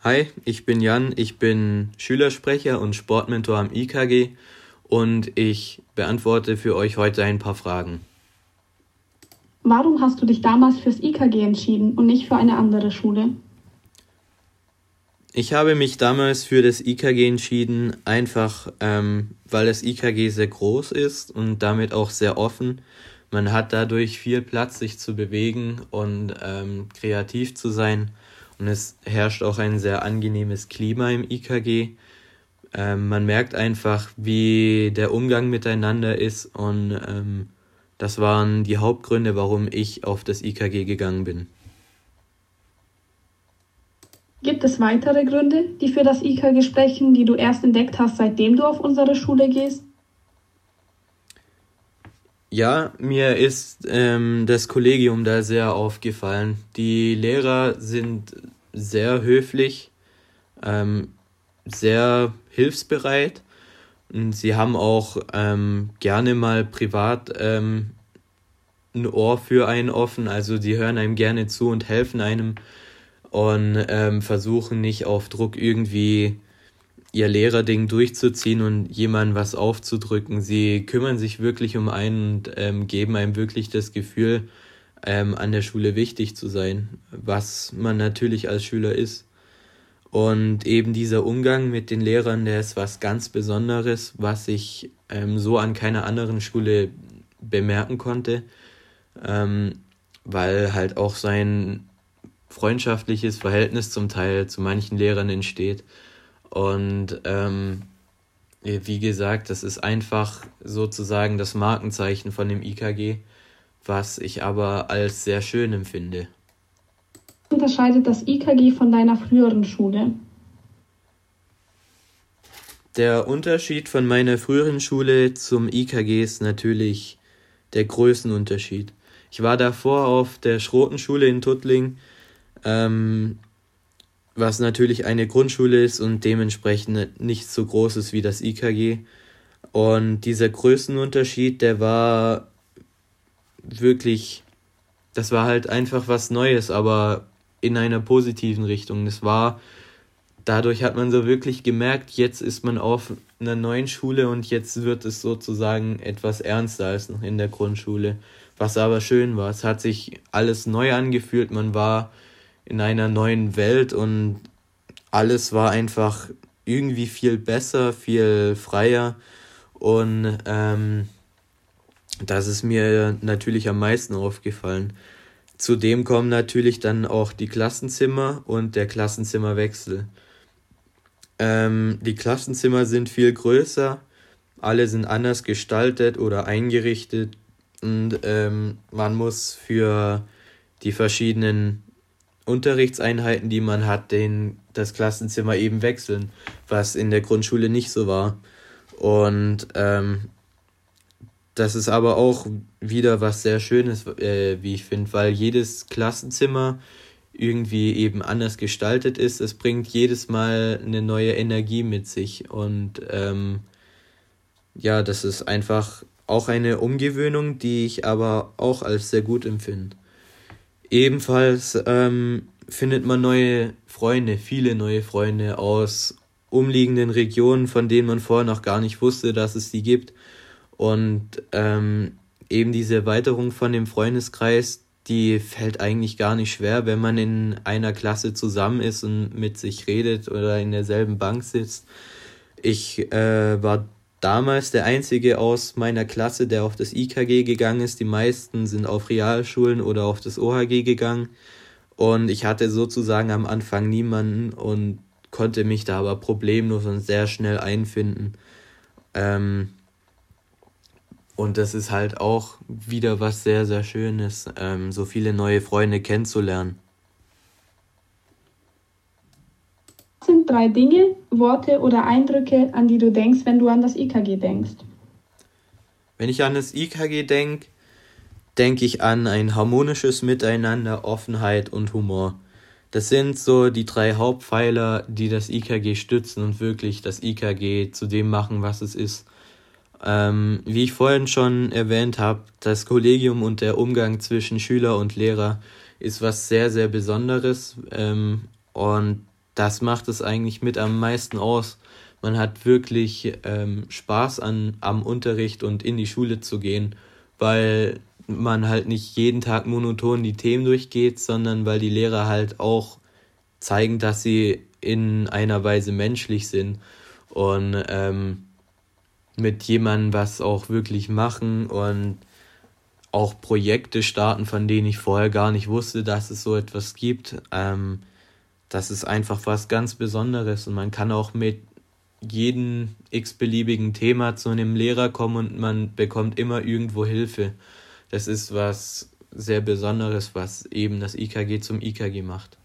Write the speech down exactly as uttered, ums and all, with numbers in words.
Hi, ich bin Jan, ich bin Schülersprecher und Sportmentor am I K G und ich beantworte für euch heute ein paar Fragen. Warum hast du dich damals fürs I K G entschieden und nicht für eine andere Schule? Ich habe mich damals für das I K G entschieden, einfach ähm, weil das I K G sehr groß ist und damit auch sehr offen. Man hat dadurch viel Platz, sich zu bewegen und ähm, kreativ zu sein. Und es herrscht auch ein sehr angenehmes Klima im I K G. Ähm, man merkt einfach, wie der Umgang miteinander ist und ähm, das waren die Hauptgründe, warum ich auf das I K G gegangen bin. Gibt es weitere Gründe, die für das I K G sprechen, die du erst entdeckt hast, seitdem du auf unsere Schule gehst? Ja, mir ist ähm, das Kollegium da sehr aufgefallen. Die Lehrer sind sehr höflich, ähm, sehr hilfsbereit und sie haben auch ähm, gerne mal privat ähm, ein Ohr für einen offen. Also die hören einem gerne zu und helfen einem und ähm, versuchen nicht auf Druck irgendwie ihr Lehrerding durchzuziehen und jemandem was aufzudrücken. Sie kümmern sich wirklich um einen und ähm, geben einem wirklich das Gefühl, ähm, an der Schule wichtig zu sein, was man natürlich als Schüler ist. Und eben dieser Umgang mit den Lehrern, der ist was ganz Besonderes, was ich ähm, so an keiner anderen Schule bemerken konnte, ähm, weil halt auch so ein freundschaftliches Verhältnis zum Teil zu manchen Lehrern entsteht. Und ähm, wie gesagt, das ist einfach sozusagen das Markenzeichen von dem I K G, was ich aber als sehr schön empfinde. Was unterscheidet das I K G von deiner früheren Schule? Der Unterschied von meiner früheren Schule zum I K G ist natürlich der Größenunterschied. Ich war davor auf der Schrotenschule in Tuttling, ähm, was natürlich eine Grundschule ist und dementsprechend nicht so groß ist wie das I K G. Und dieser Größenunterschied, der war wirklich, das war halt einfach was Neues, aber in einer positiven Richtung. Das war, dadurch hat man so wirklich gemerkt, jetzt ist man auf einer neuen Schule und jetzt wird es sozusagen etwas ernster als noch in der Grundschule. Was aber schön war, es hat sich alles neu angefühlt, man war in einer neuen Welt und alles war einfach irgendwie viel besser, viel freier und ähm, das ist mir natürlich am meisten aufgefallen. Zudem kommen natürlich dann auch die Klassenzimmer und der Klassenzimmerwechsel. Ähm, die Klassenzimmer sind viel größer, alle sind anders gestaltet oder eingerichtet und ähm, man muss für die verschiedenen Unterrichtseinheiten, die man hat, den, das Klassenzimmer eben wechseln, was in der Grundschule nicht so war. Und ähm, das ist aber auch wieder was sehr Schönes, äh, wie ich finde, weil jedes Klassenzimmer irgendwie eben anders gestaltet ist. Es bringt jedes Mal eine neue Energie mit sich und ähm, ja, das ist einfach auch eine Umgewöhnung, die ich aber auch als sehr gut empfinde. Ebenfalls ähm, findet man neue Freunde, viele neue Freunde aus umliegenden Regionen, von denen man vorher noch gar nicht wusste, dass es die gibt. Und ähm, eben diese Erweiterung von dem Freundeskreis, die fällt eigentlich gar nicht schwer, wenn man in einer Klasse zusammen ist und mit sich redet oder in derselben Bank sitzt. Ich äh, war damals der Einzige aus meiner Klasse, der auf das I K G gegangen ist. Die meisten sind auf Realschulen oder auf das O H G gegangen. Und ich hatte sozusagen am Anfang niemanden und konnte mich da aber problemlos und sehr schnell einfinden. Ähm, und das ist halt auch wieder was sehr, sehr Schönes, ähm, so viele neue Freunde kennenzulernen. Was sind drei Dinge, Worte oder Eindrücke, an die du denkst, wenn du an das I K G denkst? Wenn ich an das I K G denke, denke ich an ein harmonisches Miteinander, Offenheit und Humor. Das sind so die drei Hauptpfeiler, die das I K G stützen und wirklich das I K G zu dem machen, was es ist. Ähm, wie ich vorhin schon erwähnt habe, das Kollegium und der Umgang zwischen Schüler und Lehrer ist was sehr, sehr Besonderes. Ähm, und das macht es eigentlich mit am meisten aus. Man hat wirklich ähm, Spaß an, am Unterricht und in die Schule zu gehen, weil man halt nicht jeden Tag monoton die Themen durchgeht, sondern weil die Lehrer halt auch zeigen, dass sie in einer Weise menschlich sind und ähm, mit jemandem was auch wirklich machen und auch Projekte starten, von denen ich vorher gar nicht wusste, dass es so etwas gibt. Ähm, das ist einfach was ganz Besonderes und man kann auch mit jedem x-beliebigen Thema zu einem Lehrer kommen und man bekommt immer irgendwo Hilfe. Das ist was sehr Besonderes, was eben das I K G zum I K G macht.